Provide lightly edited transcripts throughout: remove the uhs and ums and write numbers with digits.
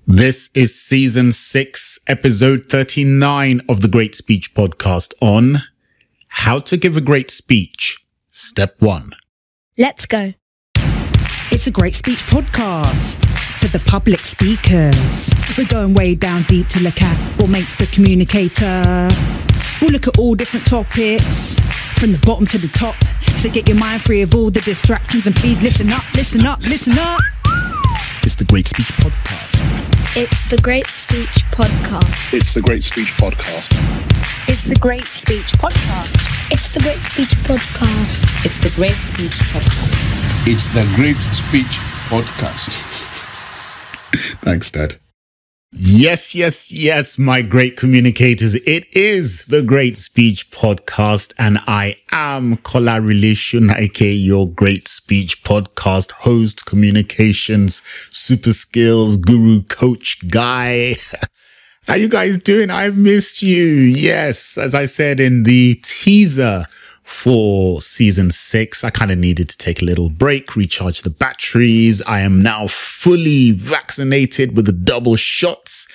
This is season 6, episode 39 of the Great Speech Podcast on how to give a great speech. Step 1. Let's go. It's a Great Speech Podcast for the public speakers. We're going way down deep to look at what makes a communicator. We'll look at all different topics from the bottom to the top. So get your mind free of all the distractions and please listen up, listen up, listen up. It's the Great Speech Podcast. It's the Great Speech Podcast. It's the Great Speech Podcast. It's the Great Speech Podcast. It's the Great Speech Podcast. It's the Great Speech Podcast. It's the Great Speech Podcast. Thanks, Dad. Yes, my great communicators. It is the Great Speech Podcast, and I am Kolarili Shunaike, your Great Speech Podcast host, communications, super skills, guru, coach, guy. How you guys doing? I've missed you. Yes, as I said in the teaser for season 6, I kind of needed to take a little break, recharge the batteries. I am now fully vaccinated with the double shots.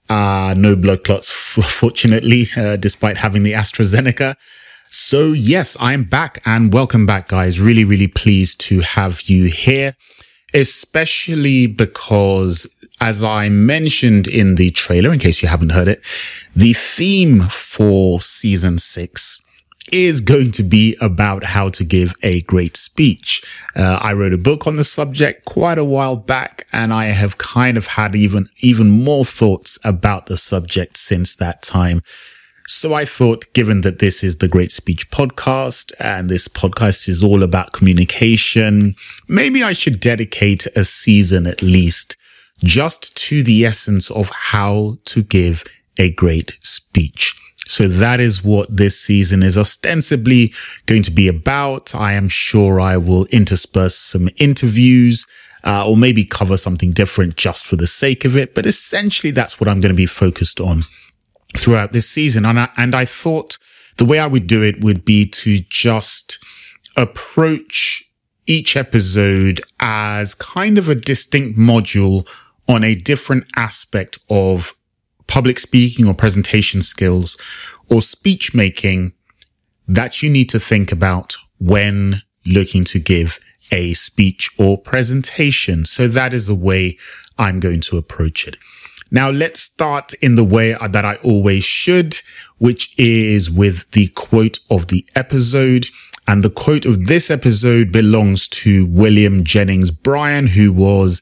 No blood clots, fortunately, despite having the AstraZeneca. So yes, I am back, and welcome back, guys. Really, really pleased to have you here, especially because, as I mentioned in the trailer, in case you haven't heard it, the theme for season 6 is going to be about how to give a great speech. I wrote a book on the subject quite a while back, and I have kind of had even more thoughts about the subject since that time. So I thought, given that this is the Great Speech Podcast, and this podcast is all about communication, maybe I should dedicate a season at least just to the essence of how to give a great speech. So that is what this season is ostensibly going to be about. I am sure I will intersperse some interviews, or maybe cover something different just for the sake of it. But essentially, that's what I'm going to be focused on throughout this season. And I thought the way I would do it would be to just approach each episode as kind of a distinct module on a different aspect of public speaking or presentation skills or speech making that you need to think about when looking to give a speech or presentation. So that is the way I'm going to approach it. Now let's start in the way that I always should, which is with the quote of the episode. And the quote of this episode belongs to William Jennings Bryan, who was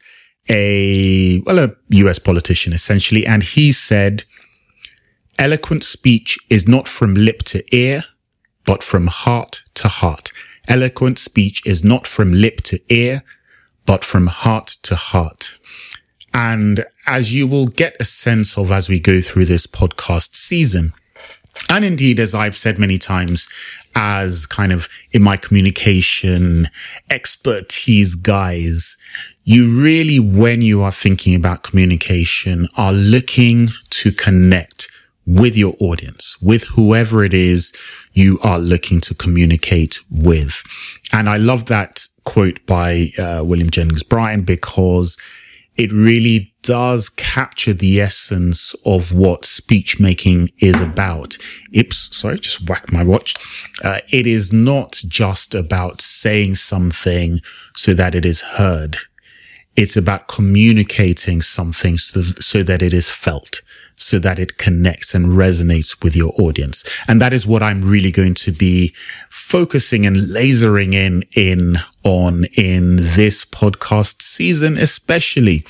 a US politician essentially. And he said, "Eloquent speech is not from lip to ear, but from heart to heart. Eloquent speech is not from lip to ear, but from heart to heart." And as you will get a sense of as we go through this podcast season, and indeed, as I've said many times, as kind of in my communication expertise guys, you really, when you are thinking about communication, are looking to connect with your audience, with whoever it is you are looking to communicate with. And I love that quote by William Jennings Bryan because it really does capture the essence of what speech making is about. Just whacked my watch. It is not just about saying something so that it is heard. It's about communicating something so that it is felt, so that it connects and resonates with your audience. And that is what I'm really going to be focusing and lasering on in this podcast season, especially.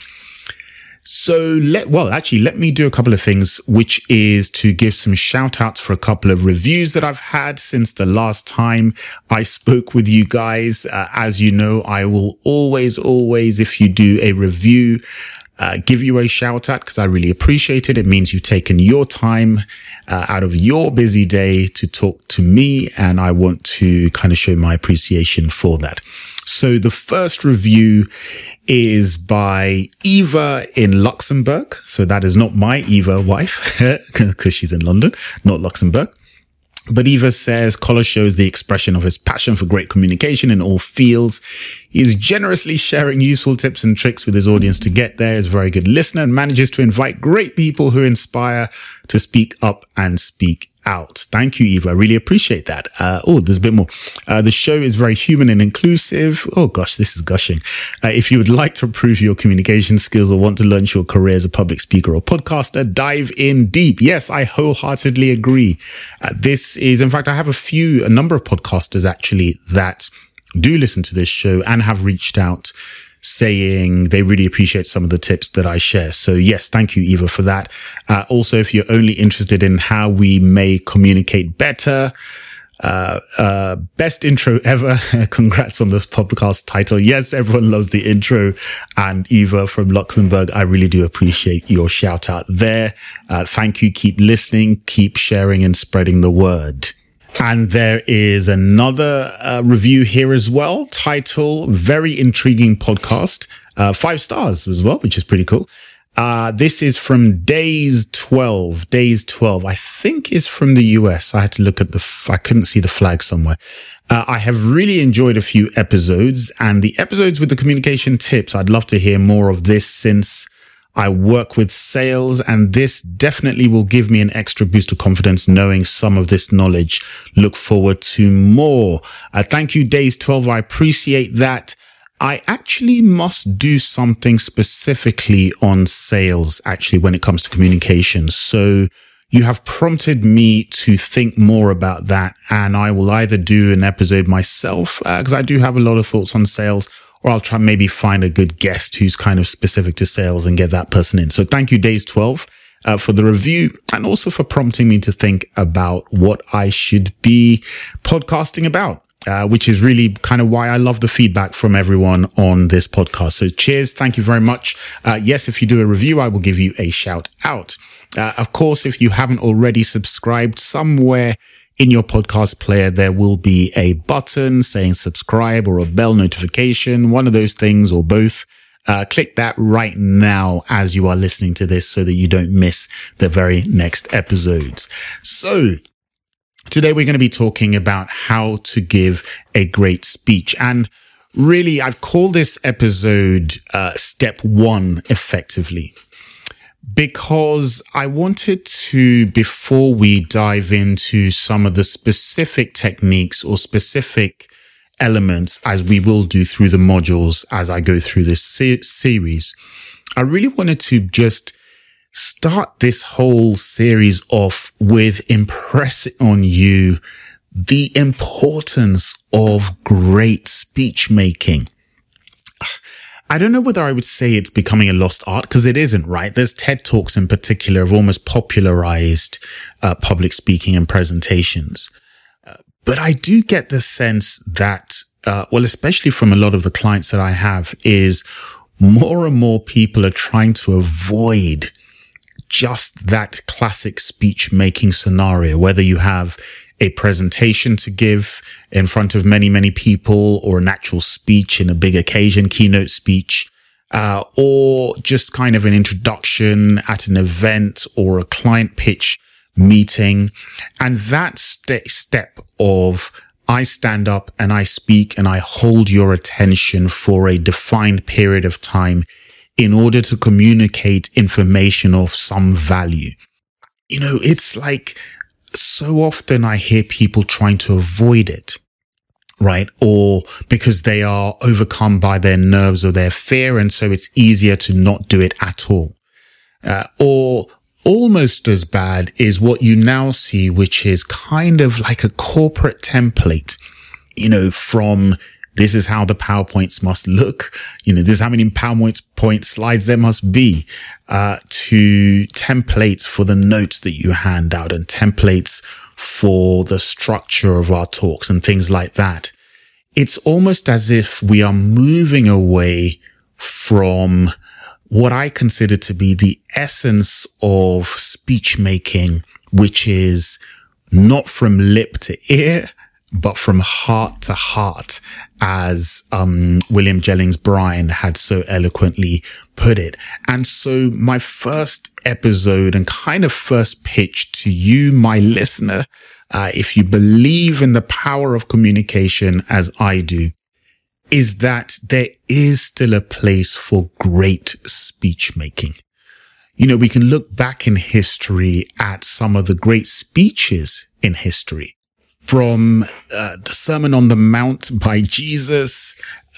So let me do a couple of things, which is to give some shout outs for a couple of reviews that I've had since the last time I spoke with you guys. As you know, I will always, if you do a review, give you a shout out because I really appreciate it. It means you've taken your time out of your busy day to talk to me, and I want to kind of show my appreciation for that. So the first review is by Eva in Luxembourg. So that is not my Eva wife because she's in London, not Luxembourg. But Eva says, Collar shows the expression of his passion for great communication in all fields. He is generously sharing useful tips and tricks with his audience to get there. Is a very good listener and manages to invite great people who inspire to speak up and speak out. Thank you, Eva. I really appreciate that. There's a bit more. The show is very human and inclusive. Oh gosh, this is gushing. If you would like to improve your communication skills or want to launch your career as a public speaker or podcaster, dive in deep. Yes, I wholeheartedly agree. This is, in fact, I have a number of podcasters actually that do listen to this show and have reached out saying they really appreciate some of the tips that I share. So yes, thank you, Eva, for that. Also, if you're only interested in how we may communicate better, best intro ever. Congrats on this podcast title. Yes, everyone loves the intro. And Eva from Luxembourg, I really do appreciate your shout out there. Thank you. Keep listening, keep sharing and spreading the word. And there is another review here as well. Title, very intriguing podcast. 5 stars as well, which is pretty cool. This is from Days 12. Days 12, I think is from the US. I had to look at I couldn't see the flag somewhere. I have really enjoyed a few episodes, and the episodes with the communication tips, I'd love to hear more of this since I work with sales, and this definitely will give me an extra boost of confidence knowing some of this knowledge. Look forward to more. Thank you, Days 12. I appreciate that. I actually must do something specifically on sales, actually, when it comes to communication. So you have prompted me to think more about that, and I will either do an episode myself, because I do have a lot of thoughts on sales, or I'll try maybe find a good guest who's kind of specific to sales and get that person in. So thank you, Days 12, for the review and also for prompting me to think about what I should be podcasting about, which is really kind of why I love the feedback from everyone on this podcast. So cheers. Thank you very much. Yes, if you do a review, I will give you a shout out. Of course, if you haven't already subscribed, somewhere in your podcast player, there will be a button saying subscribe or a bell notification, one of those things or both. Click that right now as you are listening to this so that you don't miss the very next episodes. So today we're going to be talking about how to give a great speech. And really, I've called this episode Step 1 effectively, because I wanted to, before we dive into some of the specific techniques or specific elements, as we will do through the modules as I go through this series, I really wanted to just start this whole series off with impressing on you the importance of great speech making. I don't know whether I would say it's becoming a lost art, because it isn't, right? There's TED Talks in particular have almost popularized public speaking and presentations. But I do get the sense that, especially from a lot of the clients that I have, is more and more people are trying to avoid just that classic speech making scenario, whether you have a presentation to give in front of many, many people, or an actual speech in a big occasion, keynote speech, or just kind of an introduction at an event or a client pitch meeting. And that step of I stand up and I speak and I hold your attention for a defined period of time in order to communicate information of some value. You know, it's like, so often I hear people trying to avoid it, right? Or because they are overcome by their nerves or their fear, and so it's easier to not do it at all. Or almost as bad is what you now see, which is kind of like a corporate template, you know, from this is how the PowerPoints must look, you know, this is how many PowerPoint slides there must be, to templates for the notes that you hand out and templates for the structure of our talks and things like that. It's almost as if we are moving away from what I consider to be the essence of speech making, which is not from lip to ear, but from heart to heart, as William Jennings Bryan had so eloquently put it. And so my first episode and kind of first pitch to you, my listener, if you believe in the power of communication as I do, is that there is still a place for great speech making. You know, we can look back in history at some of the great speeches in history, from the Sermon on the Mount by Jesus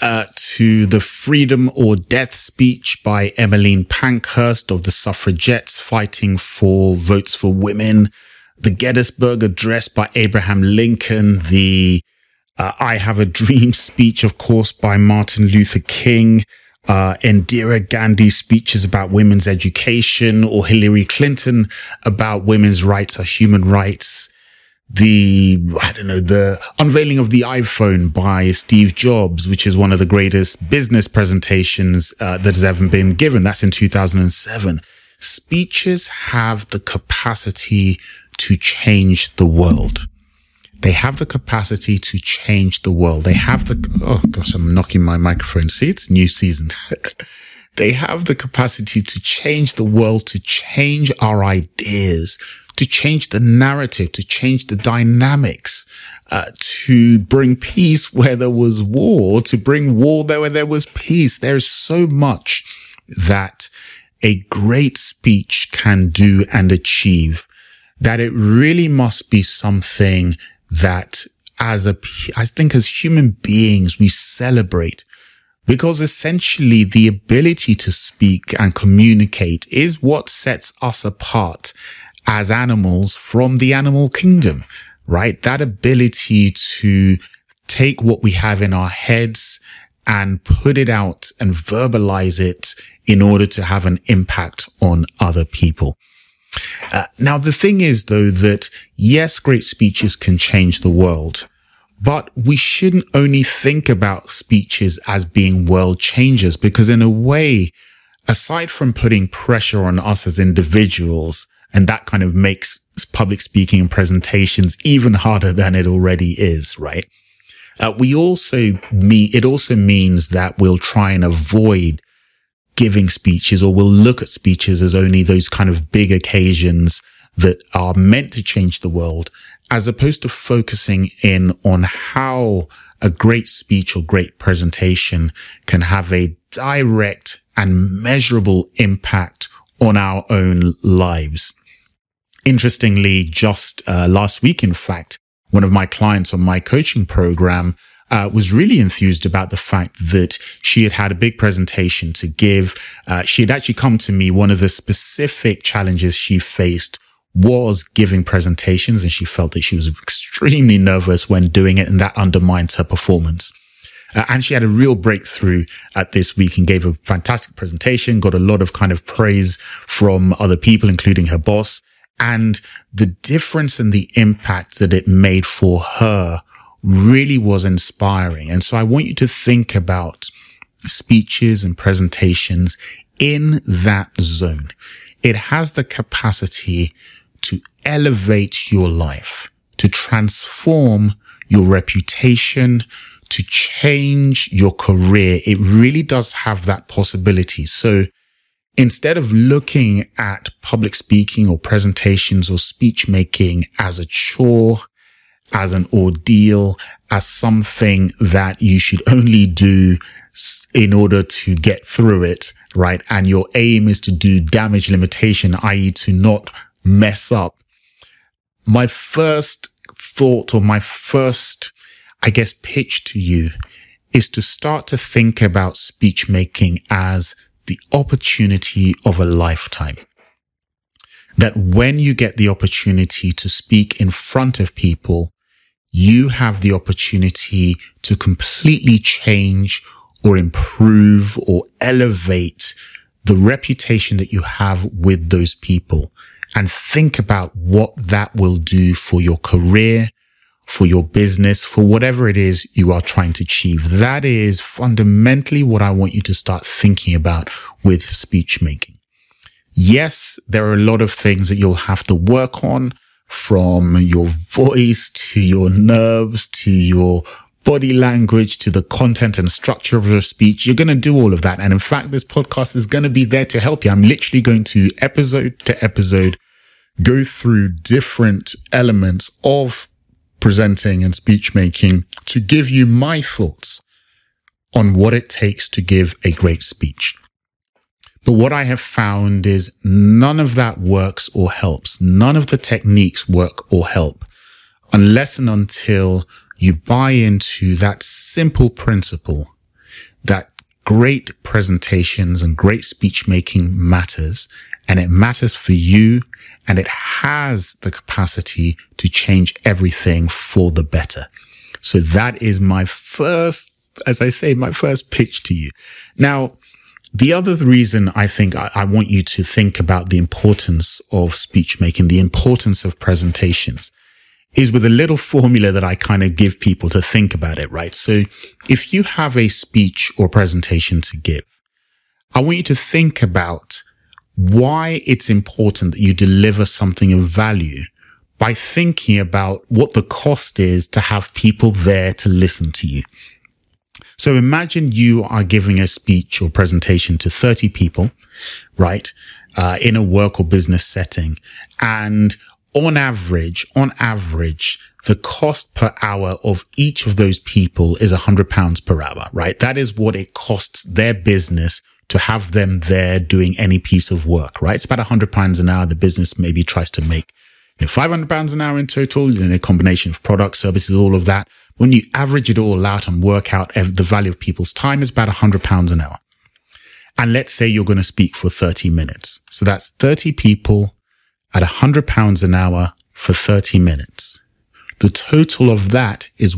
to the Freedom or Death speech by Emmeline Pankhurst of the suffragettes fighting for votes for women, the Gettysburg Address by Abraham Lincoln, the I Have a Dream speech, of course, by Martin Luther King, Indira Gandhi's speeches about women's education, or Hillary Clinton about women's rights are human rights. The unveiling of the iPhone by Steve Jobs, which is one of the greatest business presentations that has ever been given. That's in 2007. Speeches have the capacity to change the world. They have the capacity to change the world. They have I'm knocking my microphone. See, it's new season. They have the capacity to change the world, to change our ideas, to change the narrative, to change the dynamics, to bring peace where there was war, to bring war there where there was peace. There's so much that a great speech can do and achieve, that it really must be something that I think as human beings, we celebrate, because essentially the ability to speak and communicate is what sets us apart as animals from the animal kingdom, right? That ability to take what we have in our heads and put it out and verbalize it in order to have an impact on other people. Now, the thing is, though, that yes, great speeches can change the world, but we shouldn't only think about speeches as being world changers, because in a way, aside from putting pressure on us as individuals, and that kind of makes public speaking and presentations even harder than it already is, right? It also means that we'll try and avoid giving speeches, or we'll look at speeches as only those kind of big occasions that are meant to change the world, as opposed to focusing in on how a great speech or great presentation can have a direct and measurable impact on our own lives. Interestingly, just last week, in fact, one of my clients on my coaching program was really enthused about the fact that she had a big presentation to give. She had actually come to me. One of the specific challenges she faced was giving presentations, and she felt that she was extremely nervous when doing it, and that undermines her performance. And she had a real breakthrough this week and gave a fantastic presentation, got a lot of kind of praise from other people, including her boss. And the difference and the impact that it made for her really was inspiring. And so I want you to think about speeches and presentations in that zone. It has the capacity to elevate your life, to transform your reputation, to change your career. It really does have that possibility. So instead of looking at public speaking or presentations or speech making as a chore, as an ordeal, as something that you should only do in order to get through it, right? And your aim is to do damage limitation, i.e. to not mess up. My first thought, or my first, pitch to you is to start to think about speech making as the opportunity of a lifetime. That when you get the opportunity to speak in front of people, you have the opportunity to completely change or improve or elevate the reputation that you have with those people, and think about what that will do for your career, for your business, for whatever it is you are trying to achieve. That is fundamentally what I want you to start thinking about with speech making. Yes, there are a lot of things that you'll have to work on, from your voice to your nerves to your body language to the content and structure of your speech. You're going to do all of that. And in fact, this podcast is going to be there to help you. I'm literally going to episode go through different elements of presenting and speech making to give you my thoughts on what it takes to give a great speech. But what I have found is none of that works or helps. None of the techniques work or help unless and until you buy into that simple principle that great presentations and great speech making matters, and it matters for you, and it has the capacity to change everything for the better. So that is my first pitch to you. Now, the other reason I think I want you to think about the importance of speech making, the importance of presentations, is with a little formula that I kind of give people to think about it, right? So if you have a speech or presentation to give, I want you to think about why it's important that you deliver something of value by thinking about what the cost is to have people there to listen to you. So imagine you are giving a speech or presentation to 30 people, right? In a work or business setting. And on average, the cost per hour of each of those people is £100 per hour, right? That is what it costs their business to have them there doing any piece of work, right? It's about £100 an hour. The business maybe tries to make £500 an hour in total, in a combination of products, services, all of that. When you average it all out and work out the value of people's time, is about £100 an hour. And let's say you're going to speak for 30 minutes. So that's 30 people at £100 an hour for 30 minutes. The total of that is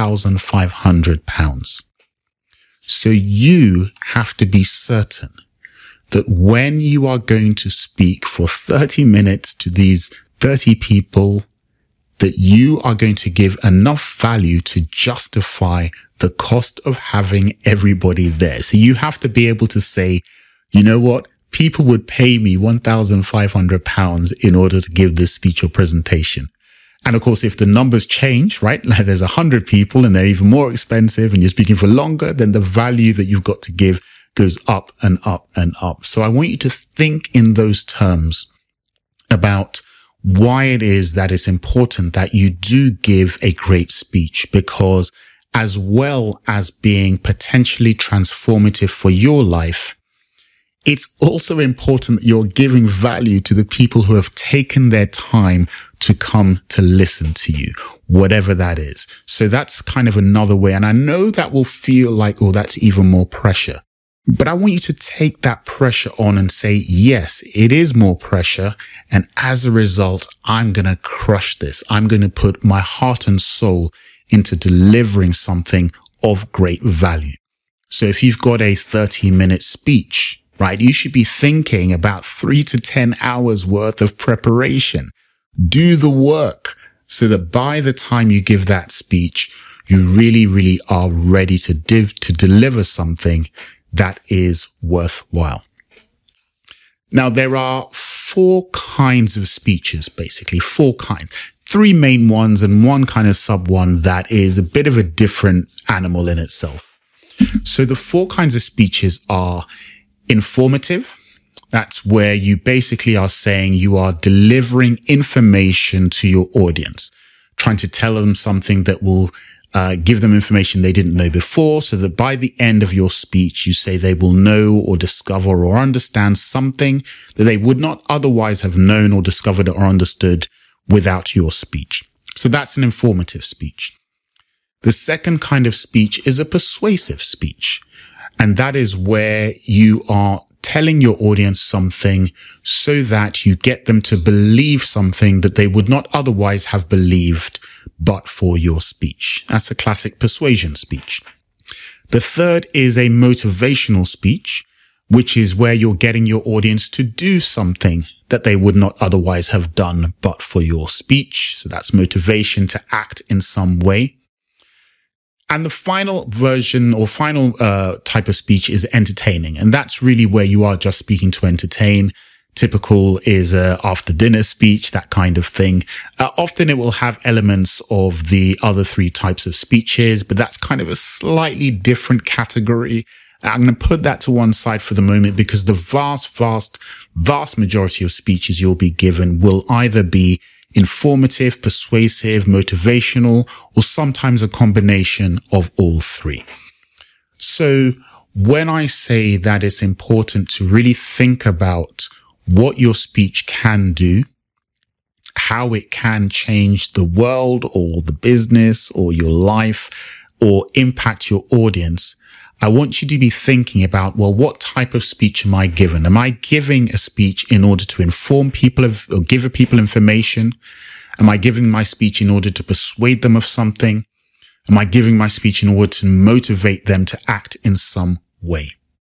£1,500. So you have to be certain that when you are going to speak for 30 minutes to these 30 people, that you are going to give enough value to justify the cost of having everybody there. So you have to be able to say, you know what? People would pay me £1,500 in order to give this speech or presentation. And of course, if the numbers change, right, like there's 100 people and they're even more expensive and you're speaking for longer, then the value that you've got to give goes up and up and up. So I want you to think in those terms about why it is that it's important that you do give a great speech, because as well as being potentially transformative for your life, it's also important that you're giving value to the people who have taken their time to come to listen to you, whatever that is. So that's kind of another way. And I know that will feel like, oh, that's even more pressure. But I want you to take that pressure on and say, yes, it is more pressure. And as a result, I'm going to crush this. I'm going to put my heart and soul into delivering something of great value. So if you've got a 30-minute speech, right, you should be thinking about 3 to 10 hours worth of preparation. Do the work so that by the time you give that speech, you really, really are ready to deliver something that is worthwhile. Now, there are 4 kinds of speeches, basically 4 kinds, 3 main ones and one kind of sub one that is a bit of a different animal in itself. So the 4 kinds of speeches are informative. That's where you basically are saying you are delivering information to your audience, trying to tell them something that will give them information they didn't know before, so that by the end of your speech, you say they will know or discover or understand something that they would not otherwise have known or discovered or understood without your speech. So that's an informative speech. The second kind of speech is a persuasive speech. And that is where you are telling your audience something so that you get them to believe something that they would not otherwise have believed but for your speech. That's a classic persuasion speech. The third is a motivational speech, which is where you're getting your audience to do something that they would not otherwise have done but for your speech. So that's motivation to act in some way. And the final version or final type of speech is entertaining. And that's really where you are just speaking to entertain. Typical is after dinner speech, that kind of thing. Often it will have elements of the other 3 types of speeches, but that's kind of a slightly different category. I'm going to put that to one side for the moment because the vast majority of speeches you'll be given will either be informative, persuasive, motivational, or sometimes a combination of all three. So when I say that it's important to really think about what your speech can do, how it can change the world or the business or your life or impact your audience, I want you to be thinking about, well, what type of speech am I giving? Am I giving a speech in order to inform people or give people information? Am I giving my speech in order to persuade them of something? Am I giving my speech in order to motivate them to act in some way?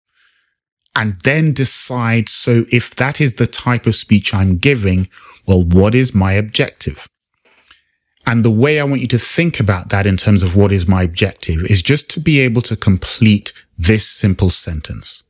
And then decide, so if that is the type of speech I'm giving, well, what is my objective? And the way I want you to think about that in terms of what is my objective is just to be able to complete this simple sentence.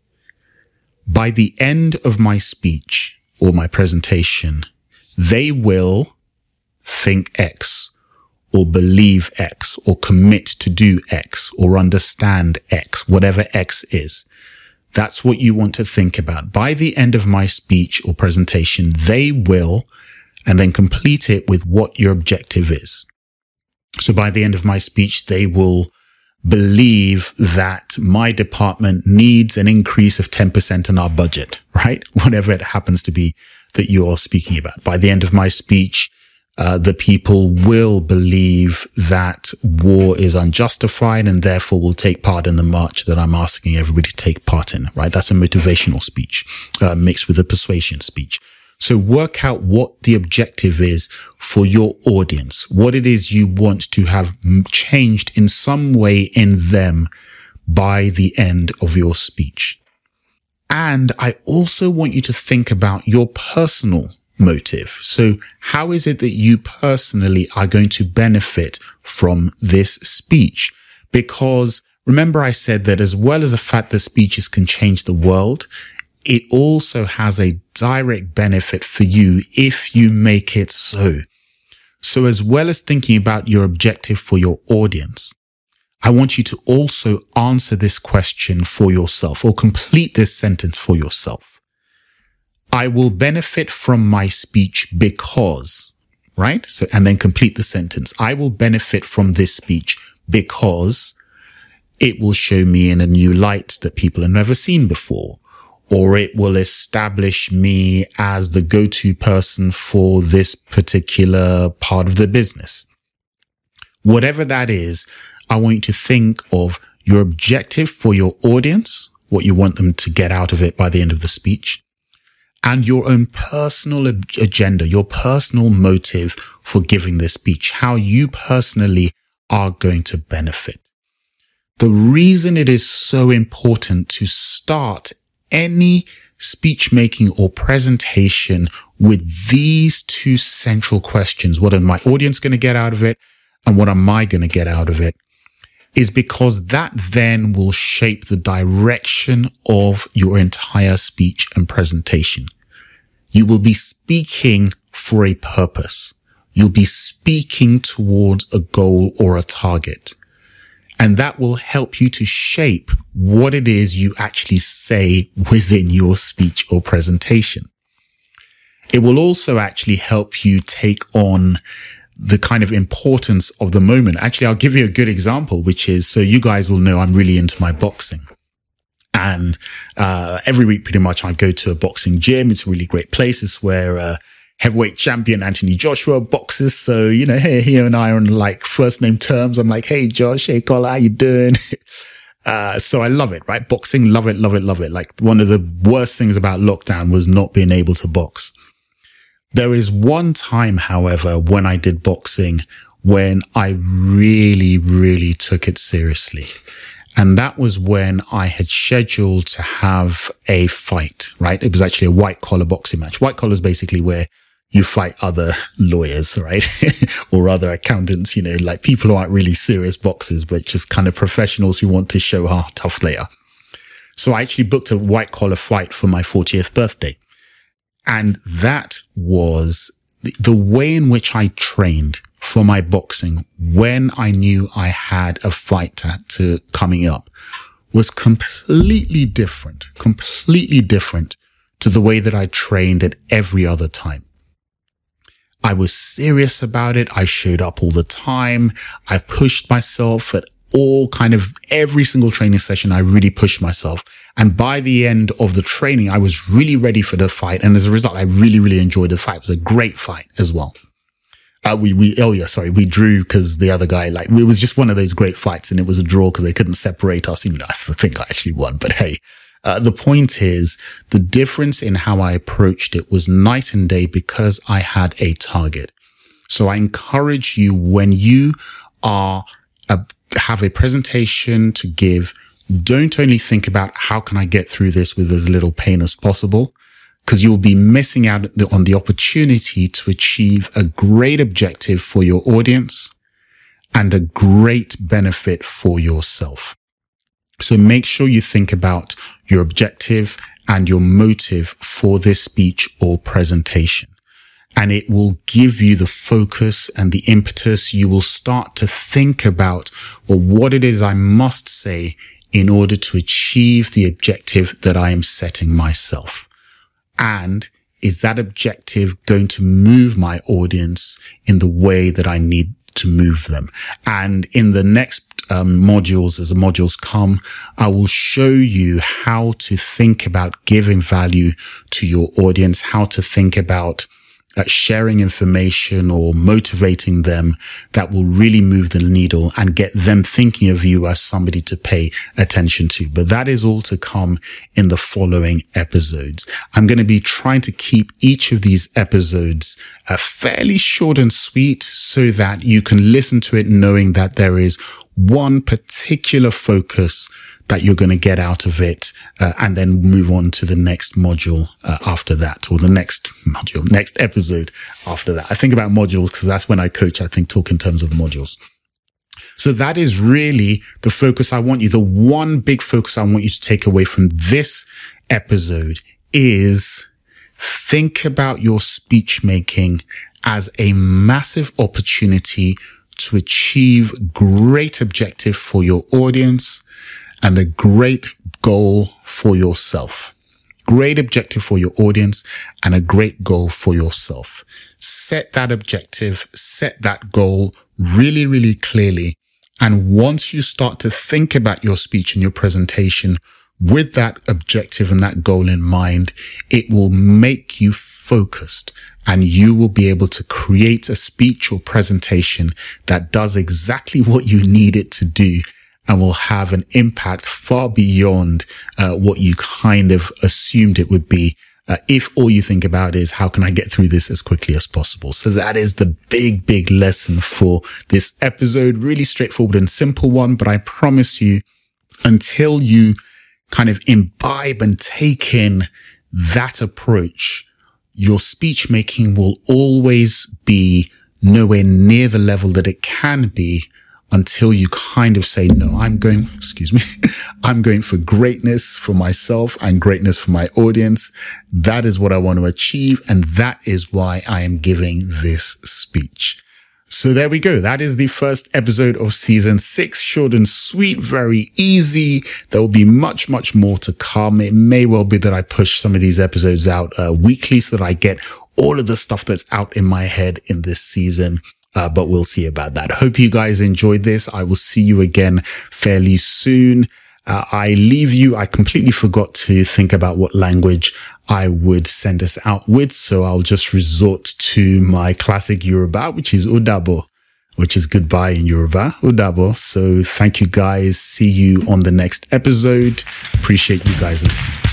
By the end of my speech or my presentation, they will think X or believe X or commit to do X or understand X, whatever X is. That's what you want to think about. By the end of my speech or presentation, they will, and then complete it with what your objective is. So by the end of my speech, they will believe that my department needs an increase of 10% in our budget, right? Whatever it happens to be that you're speaking about. By the end of my speech, the people will believe that war is unjustified and therefore will take part in the march that I'm asking everybody to take part in, right? That's a motivational speech, mixed with a persuasion speech. So work out what the objective is for your audience, what it is you want to have changed in some way in them by the end of your speech. And I also want you to think about your personal motive. So how is it that you personally are going to benefit from this speech? Because remember I said that as well as the fact that speeches can change the world, it also has a direct benefit for you if you make it so. So as well as thinking about your objective for your audience, I want you to also answer this question for yourself or complete this sentence for yourself. I will benefit from my speech because, right? So, and then complete the sentence. I will benefit from this speech because it will show me in a new light that people have never seen before, or it will establish me as the go-to person for this particular part of the business. Whatever that is, I want you to think of your objective for your audience, what you want them to get out of it by the end of the speech, and your own personal agenda, your personal motive for giving this speech, how you personally are going to benefit. The reason it is so important to start any speech making or presentation with these two central questions, what are my audience going to get out of it and what am I going to get out of it, is because that then will shape the direction of your entire speech and presentation. You will be speaking for a purpose. You'll be speaking towards a goal or a target. And that will help you to shape what it is you actually say within your speech or presentation. It will also actually help you take on the kind of importance of the moment. Actually, I'll give you a good example, which is, so you guys will know I'm really into my boxing. And every week, pretty much, I go to a boxing gym. It's a really great place. It's where heavyweight champion Anthony Joshua boxes. So, you know, hey, he and I are on like first name terms. I'm like, hey, Josh, hey, Colin, how you doing? So I love it, right? Boxing, love it, love it, love it. Like one of the worst things about lockdown was not being able to box. There is one time, however, when I did boxing, when I really, really took it seriously. And that was when I had scheduled to have a fight, right? It was actually a white collar boxing match. White collar is basically where you fight other lawyers, right? Or other accountants, you know, like people who aren't really serious boxers, but just kind of professionals who want to show how tough they are. So I actually booked a white collar fight for my 40th birthday. And that was the way in which I trained for my boxing when I knew I had a fight to coming up, was completely different to the way that I trained at every other time. I was serious about it. I showed up all the time. I pushed myself at every single training session. I really pushed myself. And by the end of the training, I was really ready for the fight. And as a result, I really, really enjoyed the fight. It was a great fight as well. We drew because the other guy, it was just one of those great fights, and it was a draw because they couldn't separate us, even though I think I actually won. But hey, the point is, the difference in how I approached it was night and day because I had a target. So I encourage you, when you have a presentation to give, don't only think about how can I get through this with as little pain as possible, because you'll be missing out on the opportunity to achieve a great objective for your audience and a great benefit for yourself. So make sure you think about your objective and your motive for this speech or presentation. And it will give you the focus and the impetus. You will start to think about, well, what it is I must say in order to achieve the objective that I am setting myself. And is that objective going to move my audience in the way that I need to move them? And in the next modules, as the modules come, I will show you how to think about giving value to your audience, how to think about sharing information or motivating them that will really move the needle and get them thinking of you as somebody to pay attention to. But that is all to come in the following episodes. I'm going to be trying to keep each of these episodes fairly short and sweet so that you can listen to it knowing that there is one particular focus that you're going to get out of it, and then move on to the next module after that, or the next episode after that. I think about modules because that's when I coach, talk in terms of modules. So that is really the focus I want you. The one big focus I want you to take away from this episode is think about your speech making as a massive opportunity to achieve great objective for your audience and a great goal for yourself. Great objective for your audience and a great goal for yourself. Set that objective, set that goal really, really clearly. And once you start to think about your speech and your presentation with that objective and that goal in mind, it will make you focused, and you will be able to create a speech or presentation that does exactly what you need it to do and will have an impact far beyond what you kind of assumed it would be if all you think about is how can I get through this as quickly as possible. So that is the big, big lesson for this episode. Really straightforward and simple one, but I promise you, until you kind of imbibe and take in that approach, your speech making will always be nowhere near the level that it can be until you kind of say, no, I'm going for greatness for myself and greatness for my audience. That is what I want to achieve. And that is why I am giving this speech. So there we go. That is the first episode of season 6. Short and sweet, very easy. There will be much, much more to come. It may well be that I push some of these episodes out weekly so that I get all of the stuff that's out in my head in this season. But we'll see about that. Hope you guys enjoyed this. I will see you again fairly soon. I leave you. I completely forgot to think about what language I would send us out with. So I'll just resort to my classic Yoruba, which is Udabo, which is goodbye in Yoruba. Udabo. So thank you guys. See you on the next episode. Appreciate you guys listening.